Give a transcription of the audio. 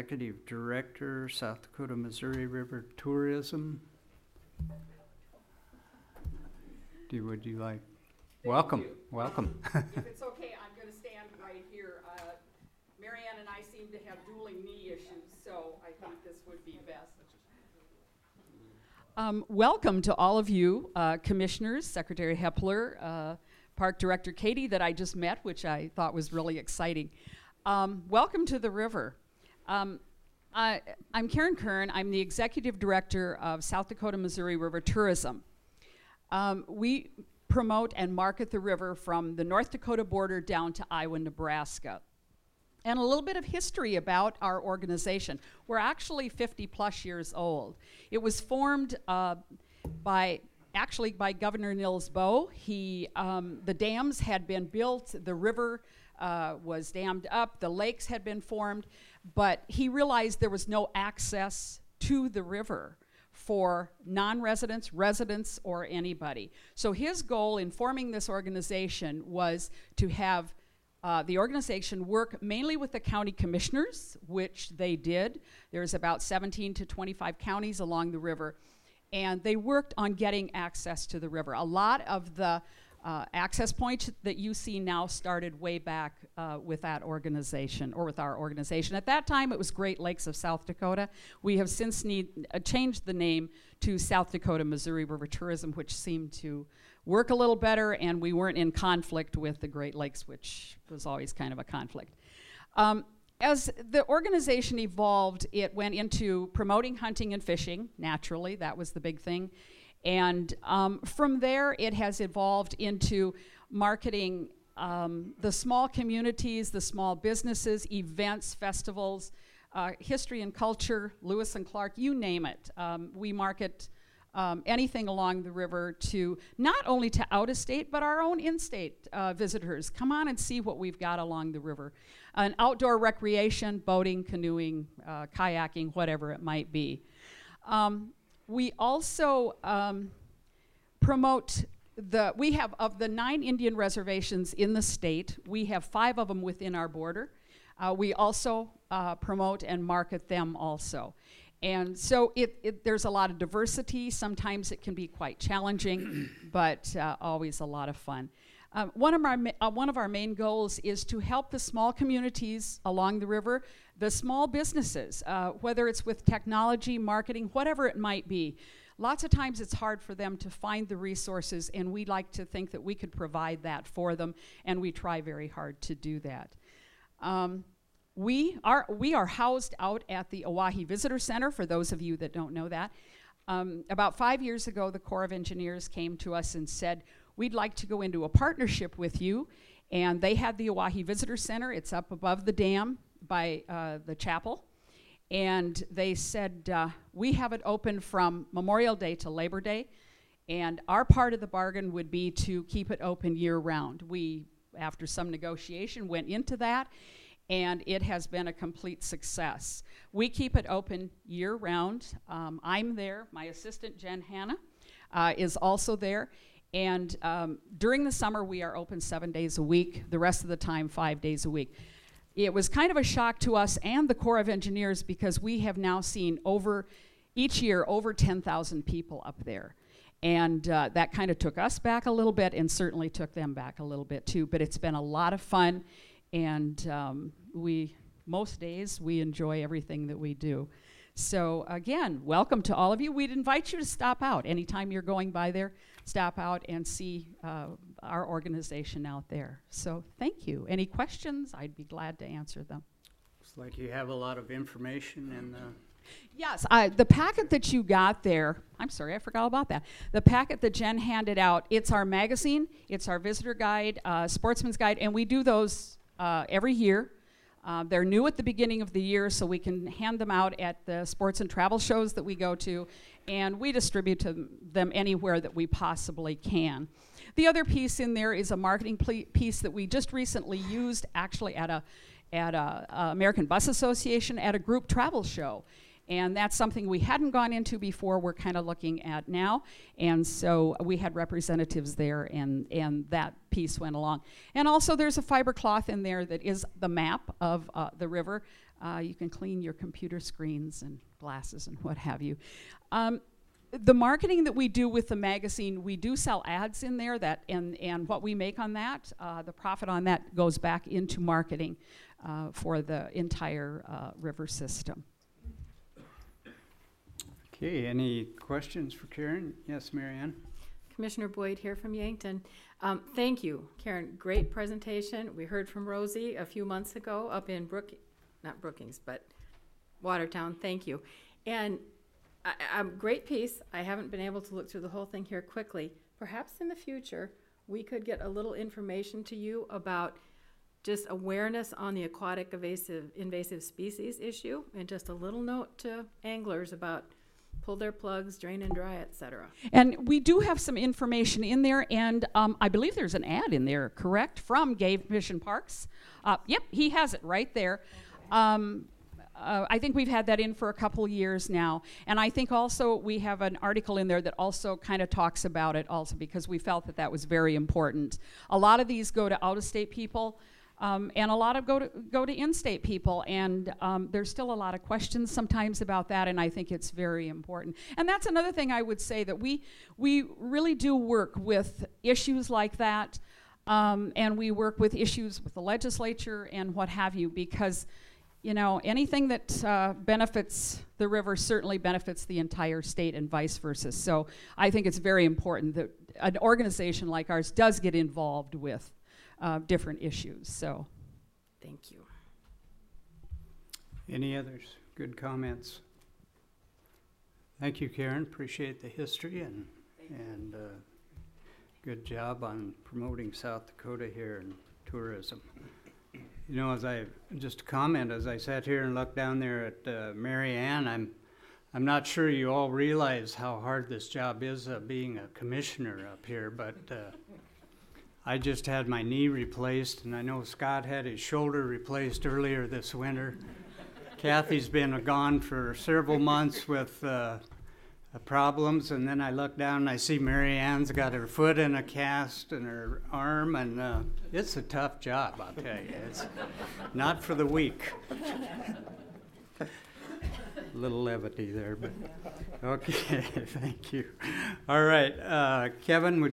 Executive Director, South Dakota Missouri River Tourism. Would you like? Welcome. Welcome. If it's okay, I'm going to stand right here. Marianne and I seem to have dueling knee issues, so I think this would be best. Welcome to all of you, Commissioners, Secretary Hepler, Park Director Katie that I just met, which I thought was really exciting. Welcome to the river. I'm Karen Kern. I'm the Executive Director of South Dakota Missouri River Tourism. We promote and market the river from the North Dakota border down to Iowa, Nebraska. And a little bit of history about our organization. We're actually 50-plus years old. It was formed by Governor Nils Boe. The dams had been built, the river was dammed up, the lakes had been formed, but he realized there was no access to the river for non-residents, residents, or anybody. So his goal in forming this organization was to have the organization work mainly with the county commissioners, which they did. There's about 17 to 25 counties along the river, and they worked on getting access to the river. A lot of the access points that you see now started way back with that organization, or with our organization. At that time, it was Great Lakes of South Dakota. We have since changed the name to South Dakota Missouri River Tourism, which seemed to work a little better, and we weren't in conflict with the Great Lakes, which was always kind of a conflict. As the organization evolved, it went into promoting hunting and fishing, naturally, that was the big thing. And from there, it has evolved into marketing the small communities, the small businesses, events, festivals, history and culture, Lewis and Clark, you name it. We market anything along the river to not only to out-of-state, but our own in-state visitors. Come on and see what we've got along the river. An outdoor recreation, boating, canoeing, kayaking, whatever it might be. We also promote we have, of the 9 Indian reservations in the state, we have 5 of them within our border. We also promote and market them also. And so there's a lot of diversity. Sometimes it can be quite challenging, but always a lot of fun. One of our main goals is to help the small communities along the river, the small businesses, whether it's with technology, marketing, whatever it might be. Lots of times it's hard for them to find the resources, and we like to think that we could provide that for them, and we try very hard to do that. We are housed out at the Oahe Visitor Center, for those of you that don't know that. About 5 years ago, the Corps of Engineers came to us and said, we'd like to go into a partnership with you, and they had the Oahe Visitor Center. It's up above the dam by the chapel, and they said, we have it open from Memorial Day to Labor Day, and our part of the bargain would be to keep it open year-round. We, after some negotiation, went into that, and it has been a complete success. We keep it open year-round. I'm there. My assistant, Jen Hanna, is also there. And during the summer, we are open 7 days a week. The rest of the time, 5 days a week. It was kind of a shock to us and the Corps of Engineers, because we have now seen each year over 10,000 people up there. And that kind of took us back a little bit, and certainly took them back a little bit too. But it's been a lot of fun, and most days we enjoy everything that we do. So again, welcome to all of you. We'd invite you to stop out anytime you're going by there. Stop out and see our organization out there. So thank you. Any questions? I'd be glad to answer them. Looks like you have a lot of information in the... Yes, the packet that you got there, I'm sorry, I forgot about that. The packet that Jen handed out, it's our magazine, it's our visitor guide, sportsman's guide, and we do those every year. They're new at the beginning of the year, so we can hand them out at the sports and travel shows that we go to, and we distribute to them anywhere that we possibly can. The other piece in there is a marketing piece that we just recently used, actually at a American Bus Association at a group travel show. And that's something we hadn't gone into before, we're kind of looking at now. And so we had representatives there, and that piece went along. And also there's a fiber cloth in there that is the map of the river. You can clean your computer screens and glasses and what have you. The marketing that we do with the magazine, we do sell ads in there, and what we make on that, the profit on that goes back into marketing for the entire river system. Okay, any questions for Karen? Yes, Marianne? Commissioner Boyd here from Yankton. Thank you, Karen. Great presentation. We heard from Rosie a few months ago up in not Brookings, but Watertown. Thank you. And great piece. I haven't been able to look through the whole thing here quickly. Perhaps in the future, we could get a little information to you about just awareness on the aquatic invasive species issue, and just a little note to anglers about pull their plugs, drain and dry, etc. And we do have some information in there, and I believe there's an ad in there, correct, from Game Fish and Parks. Yep, he has it right there. I think we've had that in for a couple years now, and I think also we have an article in there that also kind of talks about it also, because we felt that that was very important. A lot of these go to out-of-state people, and a lot of go to in-state people, and there's still a lot of questions sometimes about that, and I think it's very important. And that's another thing I would say, that we really do work with issues like that, and we work with issues with the legislature and what have you, because you know, anything that benefits the river certainly benefits the entire state and vice versa. So I think it's very important that an organization like ours does get involved with different issues. So thank you. Any others? Good comments. Thank you, Karen. Appreciate the history and good job on promoting South Dakota here in tourism. You know, just a comment, as I sat here and looked down there at Marianne, I'm not sure you all realize how hard this job is, being a commissioner up here, but I just had my knee replaced, and I know Scott had his shoulder replaced earlier this winter. Kathy's been gone for several months with problems, and then I look down and I see Marianne's got her foot in a cast and her arm, and it's a tough job, I'll tell you. It's not for the weak. A little levity there, but okay, thank you. All right, Kevin, would